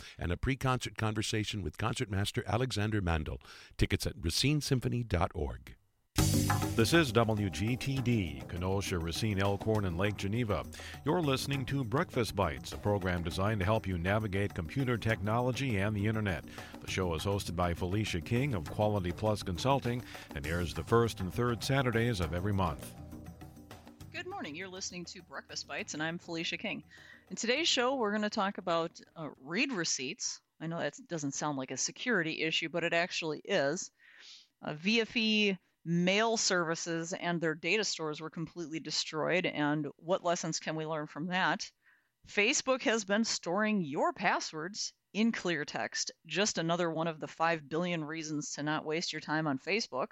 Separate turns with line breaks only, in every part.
and a pre-concert conversation with concertmaster Alexander Mandel. Tickets at racinesymphony.org. This is WGTD, Kenosha, Racine, Elkhorn, and Lake Geneva. You're listening to Breakfast Bites, a program designed to help you navigate computer technology and the Internet. The show is hosted by Felicia King of Quality Plus Consulting and airs the first and third Saturdays of every month.
Good morning. You're listening to Breakfast Bites, and I'm Felicia King. In today's show, we're going to talk about read receipts. I know that doesn't sound like a security issue, but it actually is. VFE mail services and their data stores were completely destroyed, and what lessons can we learn from that? Facebook has been storing your passwords in clear text. Just another one of the 5 billion reasons to not waste your time on Facebook.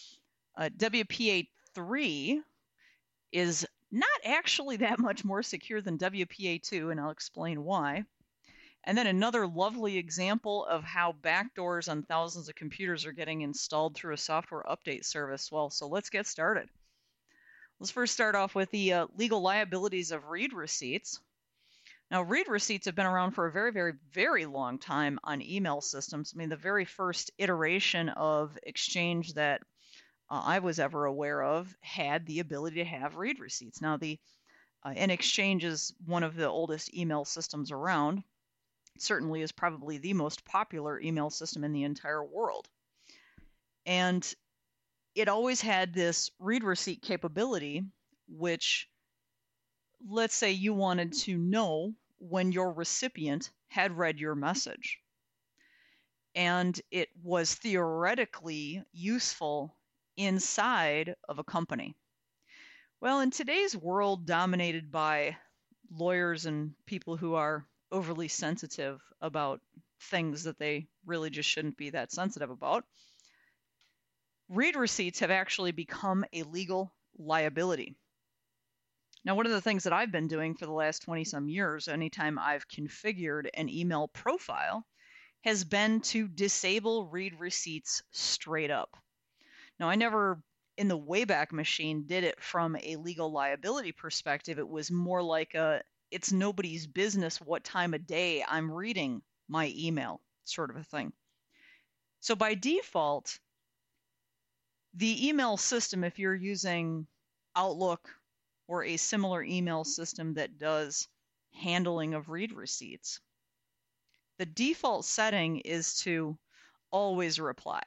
WPA3 is not actually that much more secure than WPA2, and I'll explain why. And then another lovely example of how backdoors on thousands of computers are getting installed through a software update service. Well, so let's get started. Let's first start off with the legal liabilities of read receipts. Now, read receipts have been around for a very, very, very long time on email systems. I mean, the very first iteration of Exchange that I was ever aware of had the ability to have read receipts. Now, and Exchange is one of the oldest email systems around. It certainly is probably the most popular email system in the entire world. And it always had this read receipt capability, which, let's say you wanted to know when your recipient had read your message. And it was theoretically useful inside of a company. Well, in today's world dominated by lawyers and people who are overly sensitive about things that they really just shouldn't be that sensitive about, read receipts have actually become a legal liability. Now, one of the things that I've been doing for the last 20-some years, anytime I've configured an email profile, has been to disable read receipts straight up. Now, I never, in the Wayback Machine, did it from a legal liability perspective. It was more like it's nobody's business what time of day I'm reading my email, sort of a thing. So by default, the email system, if you're using Outlook or a similar email system that does handling of read receipts, the default setting is to always reply.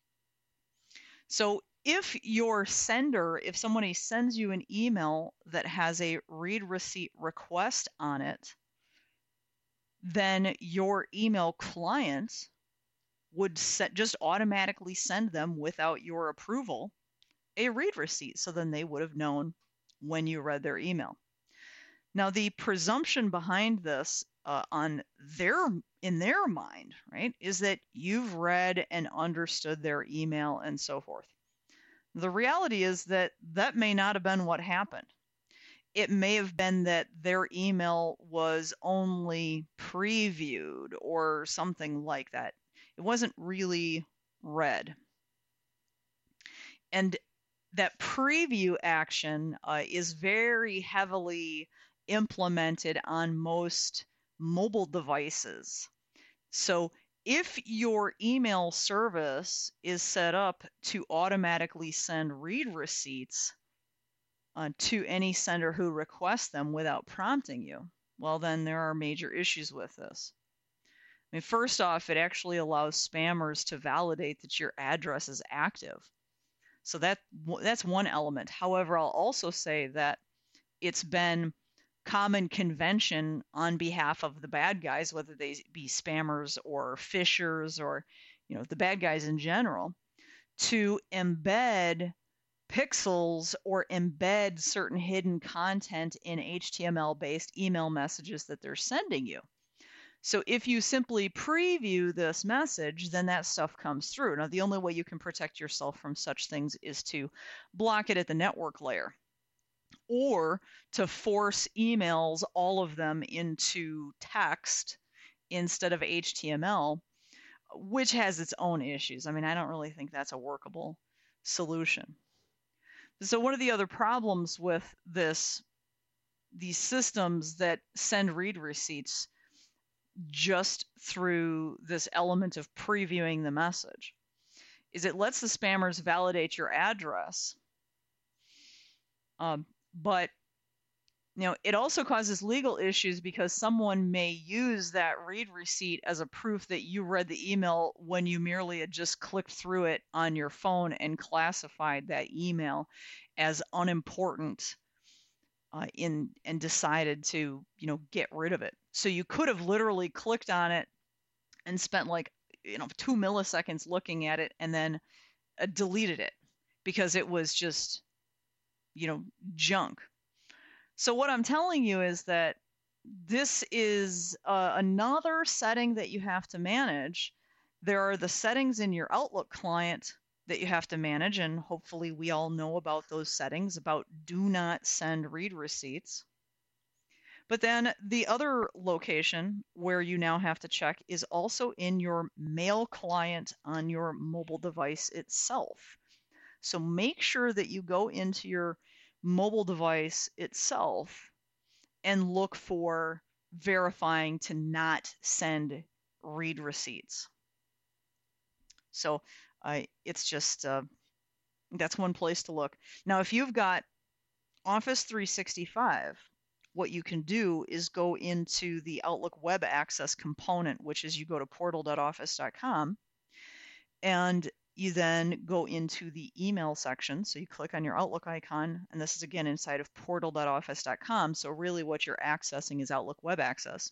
So if somebody sends you an email that has a read receipt request on it, then your email client would just automatically send them without your approval a read receipt. So then they would have known when you read their email. Now, the presumption behind this in their mind, right, is that you've read and understood their email and so forth. The reality is that may not have been what happened. It may have been that their email was only previewed or something like that. It wasn't really read. And that preview action is very heavily implemented on most mobile devices. So if your email service is set up to automatically send read receipts to any sender who requests them without prompting you, well, then there are major issues with this. I mean, first off, it actually allows spammers to validate that your address is active. So that's one element. However, I'll also say that it's been common convention on behalf of the bad guys, whether they be spammers or phishers or the bad guys in general, to embed pixels or embed certain hidden content in HTML-based email messages that they're sending you. So if you simply preview this message, then that stuff comes through. Now, the only way you can protect yourself from such things is to block it at the network layer, or to force emails, all of them, into text instead of HTML, which has its own issues. I mean, I don't really think that's a workable solution. So one of the other problems with these systems that send read receipts, just through this element of previewing the message, is it lets the spammers validate your address. But it also causes legal issues because someone may use that read receipt as a proof that you read the email when you merely had just clicked through it on your phone and classified that email as unimportant and decided to, get rid of it. So you could have literally clicked on it and spent 2 milliseconds looking at it and then deleted it because it was just, junk. So what I'm telling you is that this is another setting that you have to manage. There are the settings in your Outlook client that you have to manage, and hopefully we all know about those settings about do not send read receipts. But then the other location where you now have to check is also in your mail client on your mobile device itself. So make sure that you go into your mobile device itself and look for verifying to not send read receipts. So it's just that's one place to look. Now, if you've got Office 365, what you can do is go into the Outlook Web Access component, which is you go to portal.office.com, and you then go into the email section. So you click on your Outlook icon, and this is again inside of portal.office.com. So really what you're accessing is Outlook Web Access.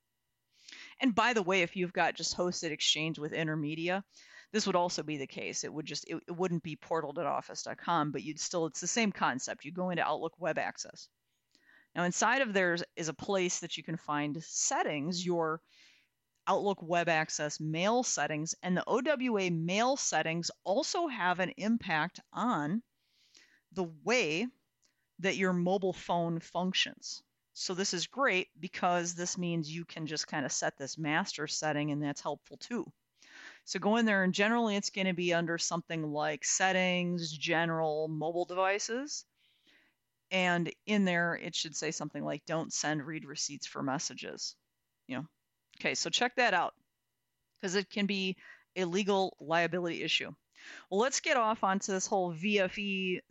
And by the way, if you've got just hosted Exchange with Intermedia, this would also be the case. It wouldn't be portal.office.com, but it's the same concept. You go into Outlook Web Access. Now inside of there is a place that you can find settings, your Outlook Web Access mail settings, and the OWA mail settings also have an impact on the way that your mobile phone functions. So this is great because this means you can just kind of set this master setting, and that's helpful too. So go in there, and generally it's going to be under something like settings, general, mobile devices. And in there, it should say something like don't send read receipts for messages. Okay, so check that out because it can be a legal liability issue. Well, let's get off onto this whole VF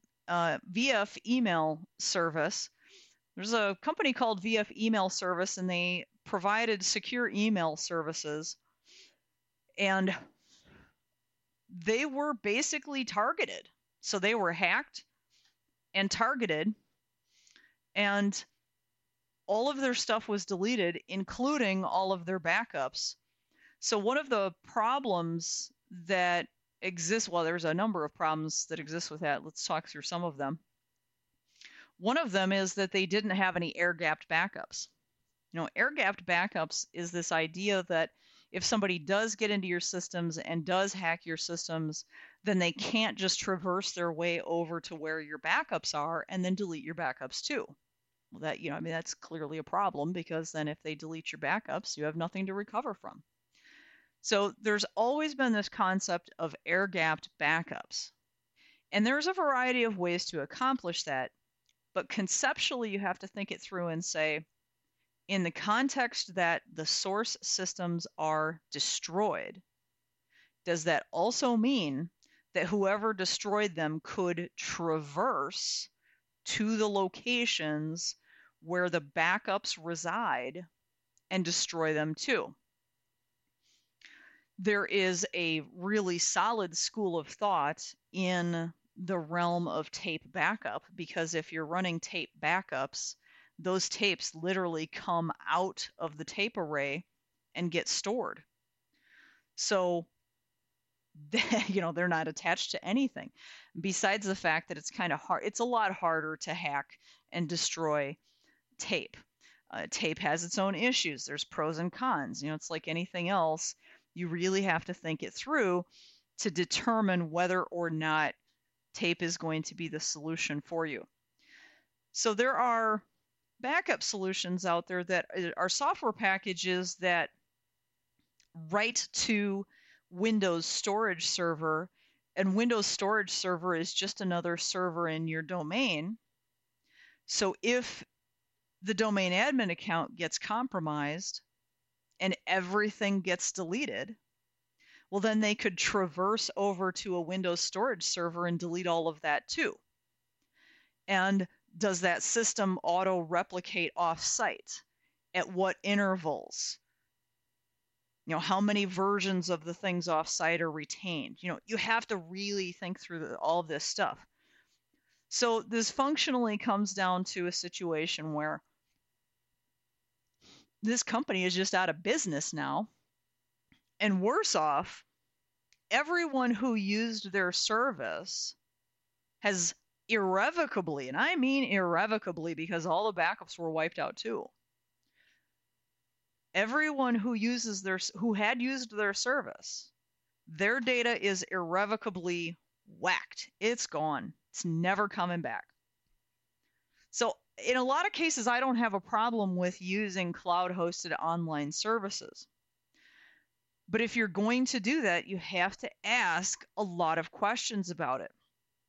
email service. There's a company called VF Email Service, and they provided secure email services. And they were basically targeted. So they were hacked and targeted, and all of their stuff was deleted, including all of their backups. So one of the problems that exists, well, there's a number of problems that exist with that. Let's talk through some of them. One of them is that they didn't have any air-gapped backups. Air-gapped backups is this idea that if somebody does get into your systems and does hack your systems, then they can't just traverse their way over to where your backups are and then delete your backups too. Well, that's clearly a problem because then if they delete your backups, you have nothing to recover from. So there's always been this concept of air-gapped backups. And there's a variety of ways to accomplish that, but conceptually you have to think it through and say, in the context that the source systems are destroyed, does that also mean that whoever destroyed them could traverse to the locations where the backups reside and destroy them too? There is a really solid school of thought in the realm of tape backup, because if you're running tape backups, those tapes literally come out of the tape array and get stored. So, they're not attached to anything. Besides the fact that it's kind of hard, it's a lot harder to hack and destroy tape. Tape has its own issues. There's pros and cons. It's like anything else. You really have to think it through to determine whether or not tape is going to be the solution for you. So there are backup solutions out there that are software packages that write to Windows Storage Server, and Windows Storage Server is just another server in your domain. So if the domain admin account gets compromised, and everything gets deleted, well, then they could traverse over to a Windows storage server and delete all of that too. And does that system auto replicate off-site? At what intervals? How many versions of the things off-site are retained? You have to really think through all of this stuff. So this functionally comes down to a situation where this company is just out of business now. And worse off, everyone who used their service has irrevocably, and I mean irrevocably because all the backups were wiped out too. Everyone who had used their service, their data is irrevocably whacked. It's gone. It's never coming back. So in a lot of cases, I don't have a problem with using cloud-hosted online services. But if you're going to do that, you have to ask a lot of questions about it.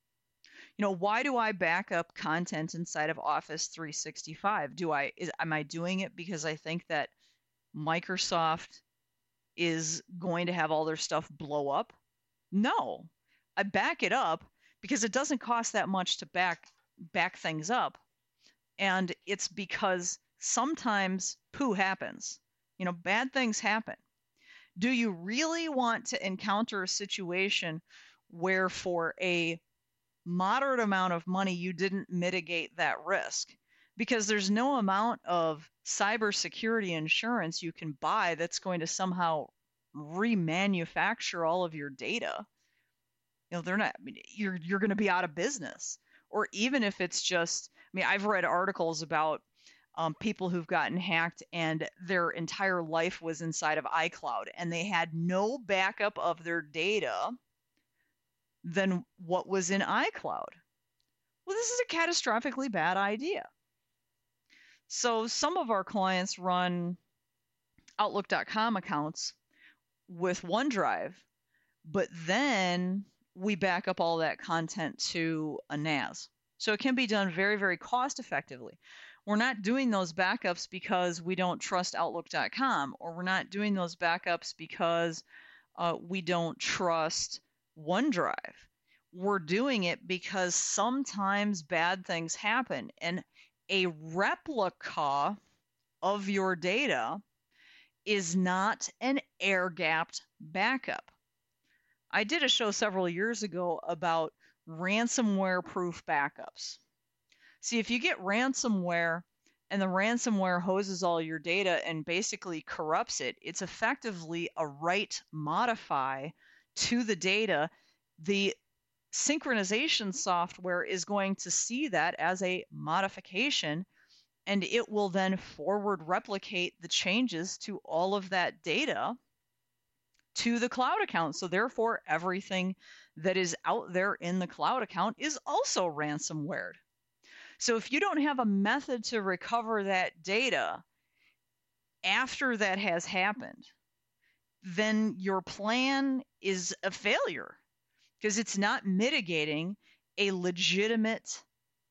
Why do I back up content inside of Office 365? Am I doing it because I think that Microsoft is going to have all their stuff blow up? No. I back it up because it doesn't cost that much to back things up. And it's because sometimes poo happens. Bad things happen. Do you really want to encounter a situation where for a moderate amount of money you didn't mitigate that risk? Because there's no amount of cybersecurity insurance you can buy that's going to somehow remanufacture all of your data. They're not. You're going to be out of business. Or even if it's just, I've read articles about people who've gotten hacked and their entire life was inside of iCloud and they had no backup of their data than what was in iCloud. Well, this is a catastrophically bad idea. So some of our clients run Outlook.com accounts with OneDrive, but then we back up all that content to a NAS. So it can be done very, very cost effectively. We're not doing those backups because we don't trust Outlook.com, or we're not doing those backups because we don't trust OneDrive. We're doing it because sometimes bad things happen, and a replica of your data is not an air-gapped backup. I did a show several years ago about ransomware-proof backups. See, if you get ransomware and the ransomware hoses all your data and basically corrupts it, it's effectively a write modify to the data. The synchronization software is going to see that as a modification, and it will then forward replicate the changes to all of that data to the cloud account. So therefore, everything that is out there in the cloud account is also ransomwared. So if you don't have a method to recover that data after that has happened, then your plan is a failure because it's not mitigating a legitimate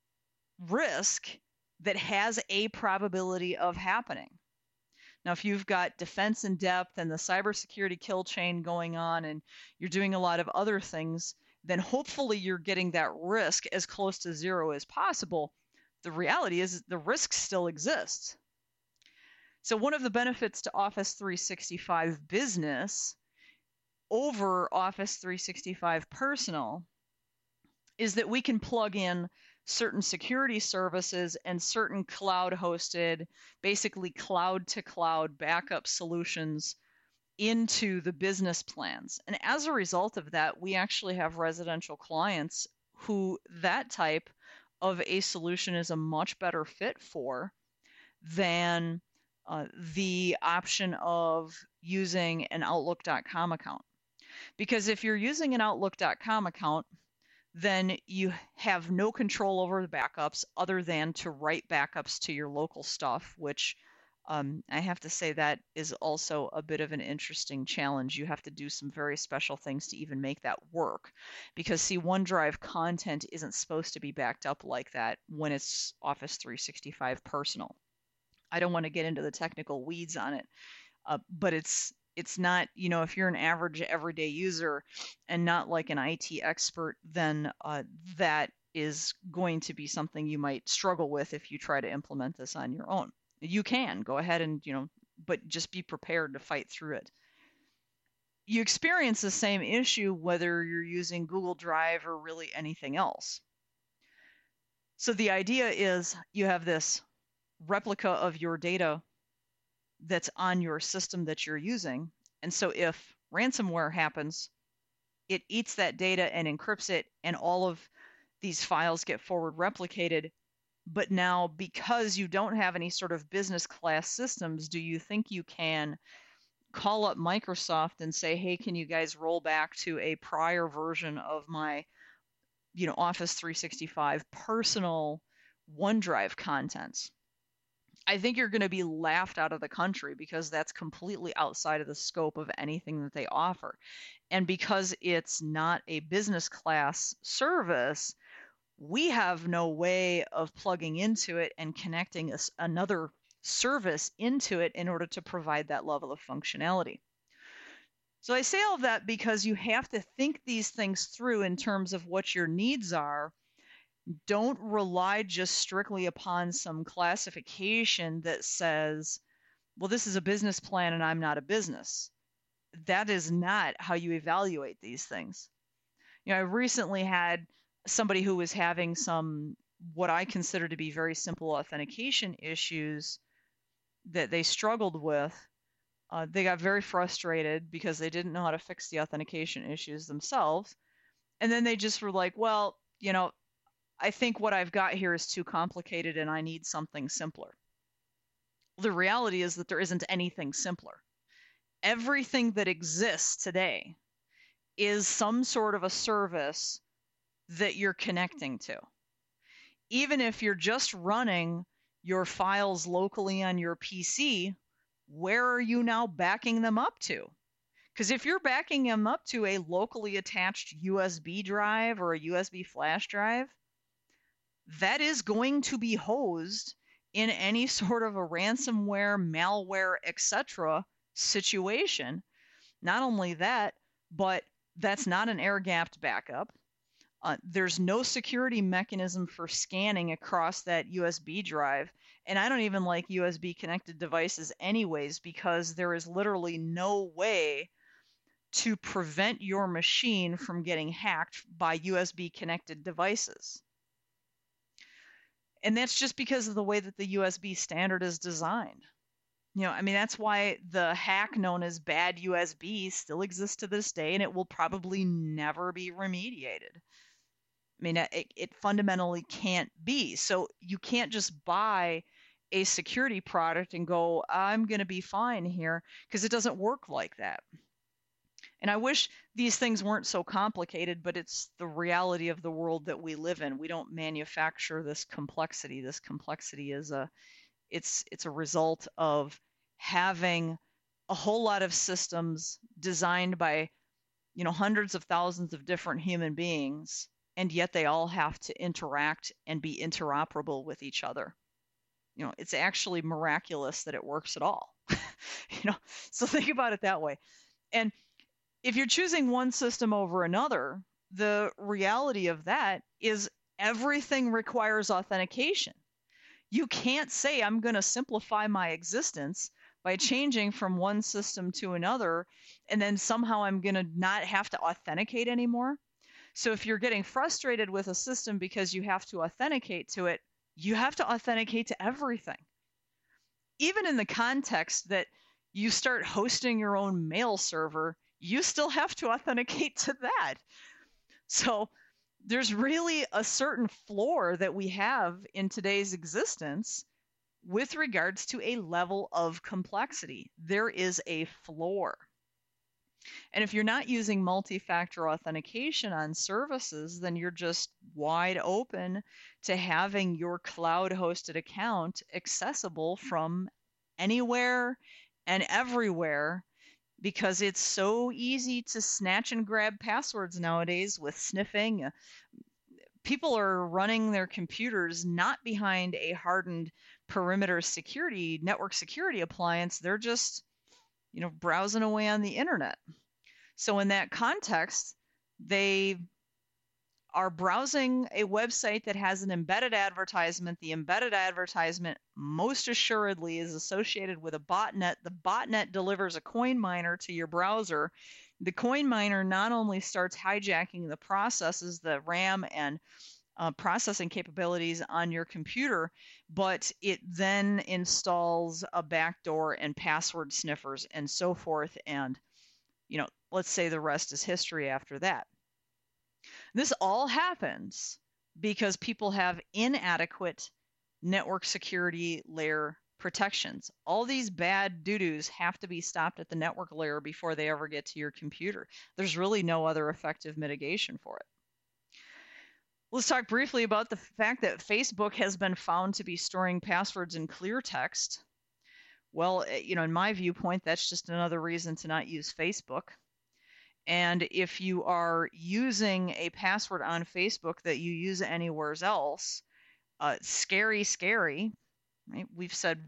risk that has a probability of happening. Now, if you've got defense in depth and the cybersecurity kill chain going on and you're doing a lot of other things, then hopefully you're getting that risk as close to zero as possible. The reality is the risk still exists. So one of the benefits to Office 365 Business over Office 365 Personal is that we can plug in certain security services and certain cloud-hosted, basically cloud-to-cloud backup solutions into the business plans. And as a result of that, we actually have residential clients who that type of a solution is a much better fit for than the option of using an Outlook.com account. Because if you're using an Outlook.com account, then you have no control over the backups other than to write backups to your local stuff, which I have to say that is also a bit of an interesting challenge. You have to do some very special things to even make that work. Because, see, OneDrive content isn't supposed to be backed up like that when it's Office 365 Personal. I don't want to get into the technical weeds on it. But it's not, if you're an average everyday user and not like an IT expert, then that is going to be something you might struggle with if you try to implement this on your own. You can go ahead and, but just be prepared to fight through it. You experience the same issue whether you're using Google Drive or really anything else. So the idea is you have this replica of your data that's on your system that you're using. And so if ransomware happens, it eats that data and encrypts it, and all of these files get forward replicated. But now, because you don't have any sort of business class systems, do you think you can call up Microsoft and say, hey, can you guys roll back to a prior version of my, Office 365 personal OneDrive contents? I think you're going to be laughed out of the country because that's completely outside of the scope of anything that they offer. And because it's not a business class service, we have no way of plugging into it and connecting another service into it in order to provide that level of functionality. So I say all of that because you have to think these things through in terms of what your needs are. Don't rely just strictly upon some classification that says, well, this is a business plan and I'm not a business. That is not how you evaluate these things. I recently had somebody who was having some, what I consider to be very simple authentication issues that they struggled with. They got very frustrated because they didn't know how to fix the authentication issues themselves. And then they just were like, well, I think what I've got here is too complicated and I need something simpler. The reality is that there isn't anything simpler. Everything that exists today is some sort of a service that you're connecting to. Even if you're just running your files locally on your PC, where are you now backing them up to? Because if you're backing them up to a locally attached USB drive or a USB flash drive, that is going to be hosed in any sort of a ransomware, malware, etc. situation. Not only that, but that's not an air-gapped backup. There's no security mechanism for scanning across that USB drive. And I don't even like USB connected devices anyways, because there is literally no way to prevent your machine from getting hacked by USB connected devices. And that's just because of the way that the USB standard is designed. That's why the hack known as bad USB still exists to this day, and it will probably never be remediated. It fundamentally can't be. So you can't just buy a security product and go, I'm going to be fine here, because it doesn't work like that. And I wish these things weren't so complicated, but it's the reality of the world that we live in. We don't manufacture this complexity. This complexity is it's a result of having a whole lot of systems designed by, hundreds of thousands of different human beings, and yet they all have to interact and be interoperable with each other. It's actually miraculous that it works at all. So think about it that way. And if you're choosing one system over another, the reality of that is everything requires authentication. You can't say, I'm going to simplify my existence by changing from one system to another, and then somehow I'm going to not have to authenticate anymore. So if you're getting frustrated with a system because you have to authenticate to it, you have to authenticate to everything. Even in the context that you start hosting your own mail server, you still have to authenticate to that. So there's really a certain floor that we have in today's existence with regards to a level of complexity. There is a floor. And if you're not using multi-factor authentication on services, then you're just wide open to having your cloud-hosted account accessible from anywhere and everywhere, because it's so easy to snatch and grab passwords nowadays with sniffing. People are running their computers not behind a hardened perimeter security, network security appliance. They're just browsing away on the internet. So in that context, they are browsing a website that has an embedded advertisement. The embedded advertisement most assuredly is associated with a botnet. The botnet delivers a coin miner to your browser. The coin miner not only starts hijacking the processes, the RAM and processing capabilities on your computer, but it then installs a backdoor and password sniffers and so forth. And, let's say the rest is history after that. This all happens because people have inadequate network security layer protections. All these bad doo-doos have to be stopped at the network layer before they ever get to your computer. There's really no other effective mitigation for it. Let's talk briefly about the fact that Facebook has been found to be storing passwords in clear text. Well, in my viewpoint, that's just another reason to not use Facebook. And if you are using a password on Facebook that you use anywhere else, scary, right? We've said,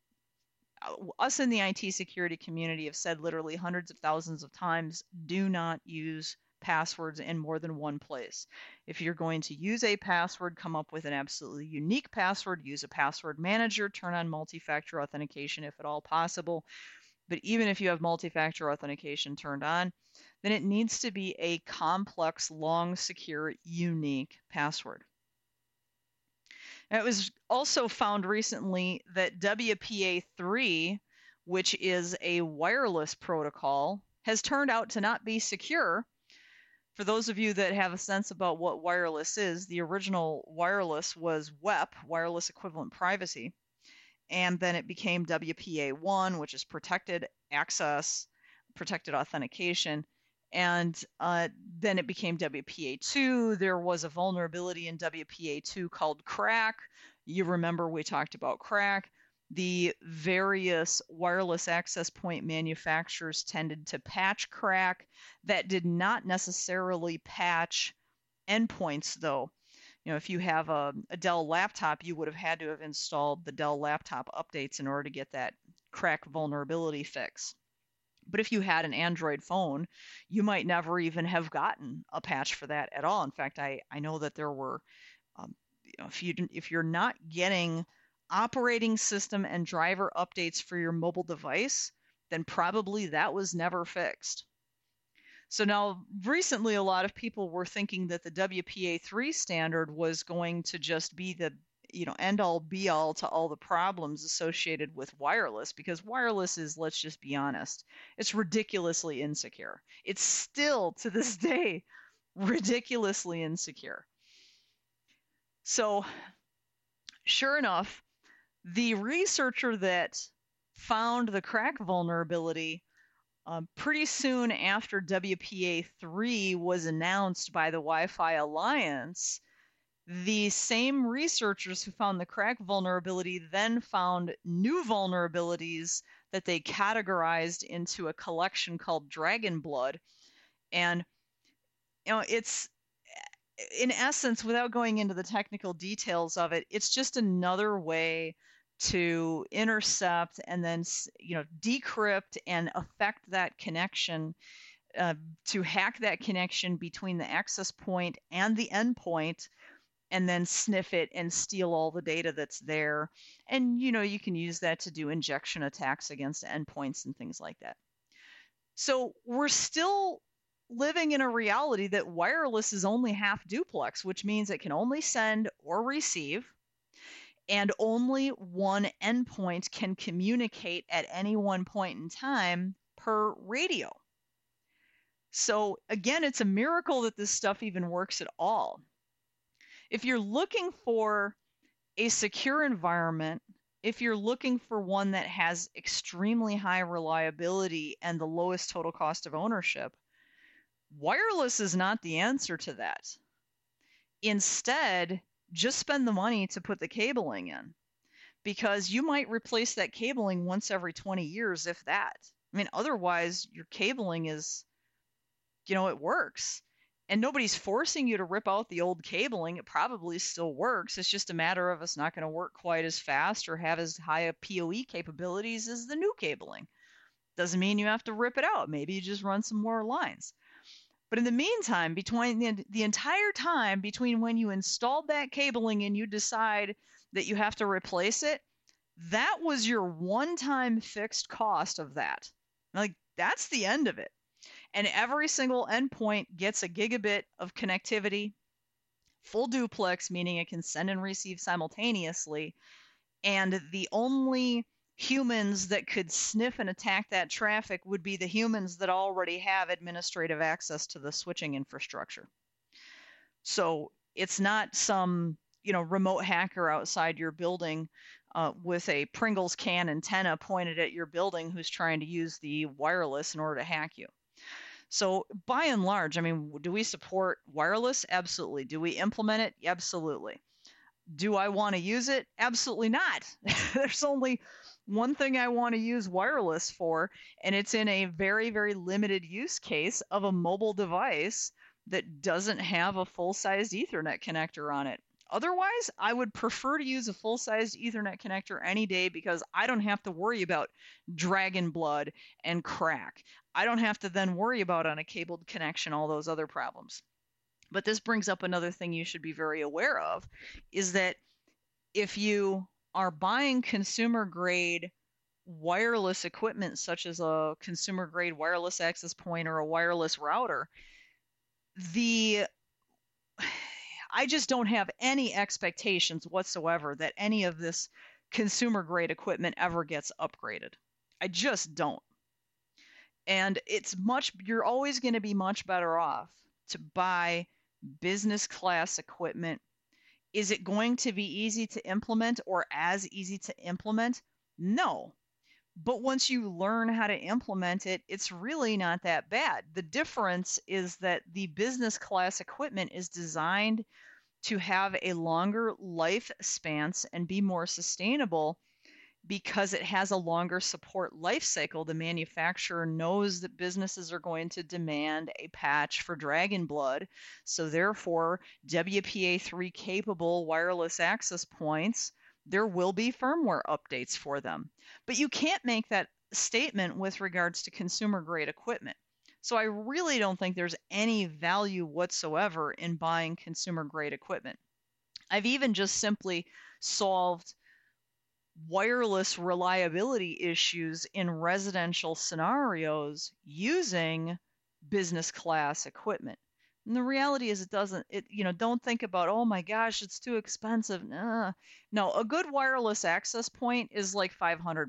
us in the IT security community have said literally hundreds of thousands of times, do not use passwords in more than one place. If you're going to use a password, come up with an absolutely unique password, use a password manager, turn on multi-factor authentication if at all possible. But even if you have multi-factor authentication turned on, then it needs to be a complex, long, secure, unique password. And it was also found recently that WPA3, which is a wireless protocol, has turned out to not be secure. For those of you that have a sense about what wireless is, the original wireless was WEP, Wireless Equivalent Privacy, and then it became WPA1, which is protected access, protected authentication, and then it became WPA2. There was a vulnerability in WPA2 called crack. You remember we talked about crack. The various wireless access point manufacturers tended to patch crack. That did not necessarily patch endpoints, though. If you have a Dell laptop, you would have had to have installed the Dell laptop updates in order to get that crack vulnerability fix. But if you had an Android phone, you might never even have gotten a patch for that at all. In fact, I know that there were, if you're not getting operating system and driver updates for your mobile device, then probably that was never fixed. So now recently a lot of people were thinking that the WPA3 standard was going to just be the end all be all to all the problems associated with wireless, because wireless is, let's just be honest, it's ridiculously insecure. It's still to this day ridiculously insecure. So sure enough, the researcher that found the crack vulnerability pretty soon after WPA3 was announced by the Wi-Fi Alliance, the same researchers who found the crack vulnerability then found new vulnerabilities that they categorized into a collection called Dragon Blood. And it's, in essence, without going into the technical details of it, it's just another way to intercept and then decrypt and affect that connection, to hack that connection between the access point and the endpoint, and then sniff it and steal all the data that's there. And you can use that to do injection attacks against endpoints and things like that. So we're still living in a reality that wireless is only half duplex, which means it can only send or receive, and only one endpoint can communicate at any one point in time per radio. So again, it's a miracle that this stuff even works at all. If you're looking for a secure environment, if you're looking for one that has extremely high reliability and the lowest total cost of ownership, wireless is not the answer to that. Instead, just spend the money to put the cabling in, because you might replace that cabling once every 20 years, if that. I mean, otherwise your cabling is, it works. And nobody's forcing you to rip out the old cabling. It probably still works. It's just a matter of it's not going to work quite as fast or have as high a PoE capabilities as the new cabling. Doesn't mean you have to rip it out. Maybe you just run some more lines. But in the meantime, between the entire time between when you installed that cabling and you decide that you have to replace it, that was your one-time fixed cost of that. Like, that's the end of it. And every single endpoint gets a gigabit of connectivity, full duplex, meaning it can send and receive simultaneously. And the only humans that could sniff and attack that traffic would be the humans that already have administrative access to the switching infrastructure. So it's not some, remote hacker outside your building with a Pringles can antenna pointed at your building who's trying to use the wireless in order to hack you. So by and large, I mean, do we support wireless? Absolutely. Do we implement it? Absolutely. Do I want to use it? Absolutely not. There's only one thing I want to use wireless for, and it's in a very, very limited use case of a mobile device that doesn't have a full-sized Ethernet connector on it. Otherwise, I would prefer to use a full-sized Ethernet connector any day because I don't have to worry about dragon blood and crack. I don't have to then worry about on a cabled connection all those other problems. But this brings up another thing you should be very aware of, is that if you are buying consumer-grade wireless equipment, such as a consumer-grade wireless access point or a wireless router, I just don't have any expectations whatsoever that any of this consumer-grade equipment ever gets upgraded. I just don't. And you're always going to be much better off to buy business class equipment. Is it going to be easy to implement or as easy to implement? No. But once you learn how to implement it, it's really not that bad. The difference is that the business class equipment is designed to have a longer lifespan and be more sustainable because it has a longer support life cycle. The manufacturer knows that businesses are going to demand a patch for dragon blood. So therefore, WPA3 capable wireless access points, there will be firmware updates for them. But you can't make that statement with regards to consumer grade equipment. So I really don't think there's any value whatsoever in buying consumer grade equipment. I've even just simply solved wireless reliability issues in residential scenarios using business class equipment. And the reality is don't think about, oh my gosh, it's too expensive. No, a good wireless access point is like $500.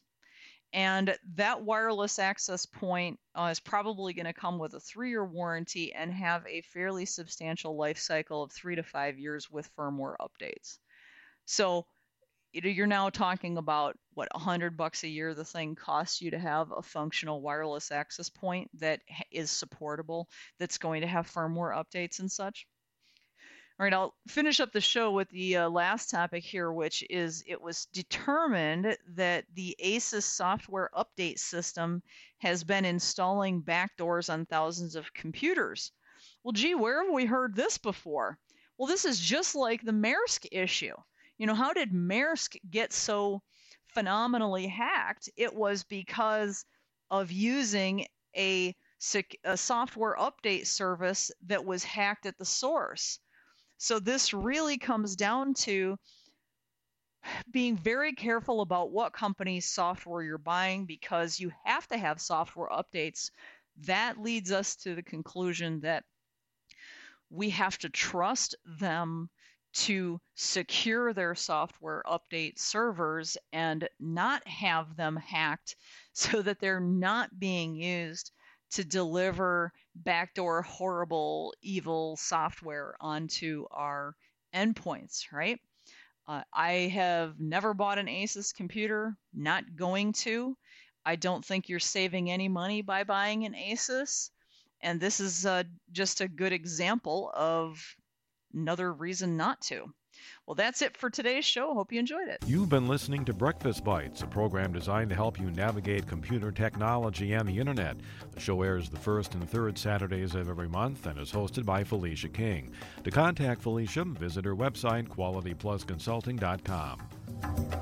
And that wireless access point is probably going to come with a 3-year warranty and have a fairly substantial life cycle of 3 to 5 years with firmware updates. So you're now talking about $100 a year the thing costs you to have a functional wireless access point that is supportable, that's going to have firmware updates and such. All right, I'll finish up the show with the last topic here, which is it was determined that the ASUS software update system has been installing backdoors on thousands of computers. Well, gee, where have we heard this before? Well, this is just like the Maersk issue. How did Maersk get so phenomenally hacked? It was because of using a software update service that was hacked at the source. So this really comes down to being very careful about what company's software you're buying, because you have to have software updates. That leads us to the conclusion that we have to trust them to secure their software update servers and not have them hacked so that they're not being used to deliver backdoor, horrible, evil software onto our endpoints, right? I have never bought an ASUS computer, not going to. I don't think you're saving any money by buying an ASUS. And this is just a good example of another reason not to. Well, that's it for today's show. Hope you enjoyed it.
You've been listening to Breakfast Bites, a program designed to help you navigate computer technology and the internet. The show airs the first and third Saturdays of every month and is hosted by Felicia King. To contact Felicia, visit her website, qualityplusconsulting.com.